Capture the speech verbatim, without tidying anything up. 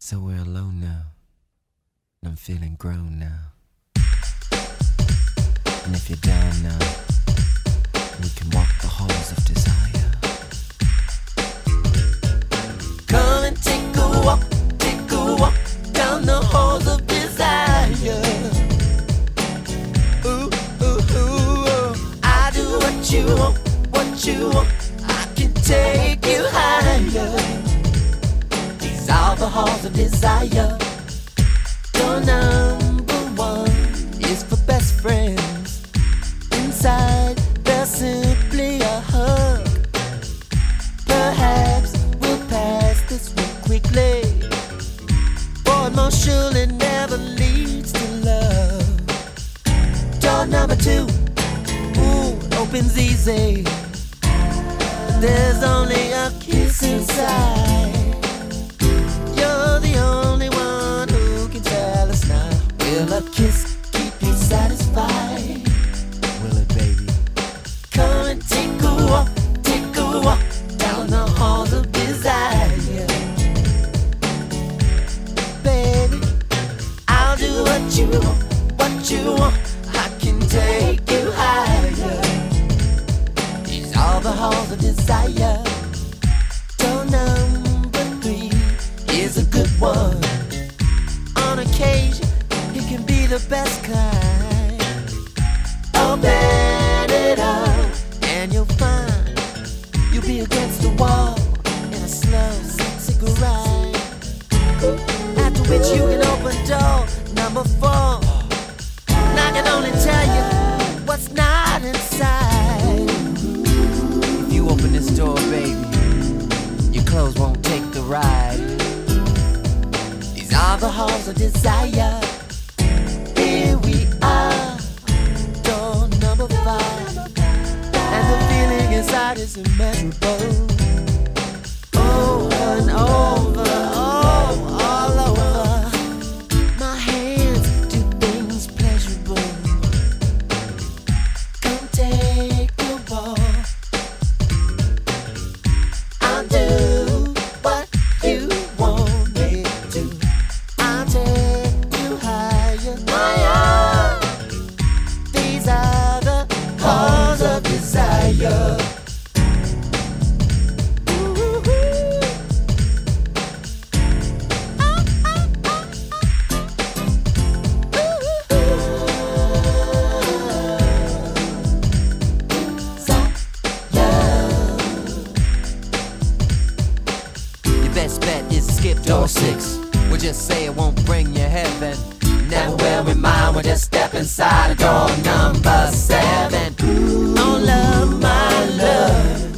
So we're alone now, and I'm feeling grown now. And if you're down now, we can walk the halls of desire. Come and take a walk, take a walk down the halls of desire. Ooh, ooh, ooh, I do what you want, what you want. I can take you higher. These are the halls of desire. Your number one is for best friends. Inside there's simply a hug. Perhaps we'll pass this one quickly, for emotion it never leads to love. Door number two, ooh, opens easy. There's only a kiss inside. You're the only one who can tell us now. Will a kiss keep you satisfied? Will it, baby? Come and take a walk, take a walk down the halls of desire. Baby, I'll do what you want, what you want. I can take you higher. These are the halls of desire. Door number three is a good one. On occasion, it can be the best kind. Open it up, and you'll find you'll be against the wall in a slow, sexy grind. After which you can open door number four, and I can only tell you what's not inside. If you open this door, baby, your clothes won't take the ride. These are the halls of desire. Here we are, door number five, and the feeling inside is immeasurable. Over and over, oh, all over. My hands do things pleasurable. Come take a walk. I'll do what you want me to. I'll take you higher, higher. These are the halls of desire. Your best bet is to skip door six. We'll just say it won't bring you heaven. Never will we mind, we'll just step inside door number seven. Oh love, my love,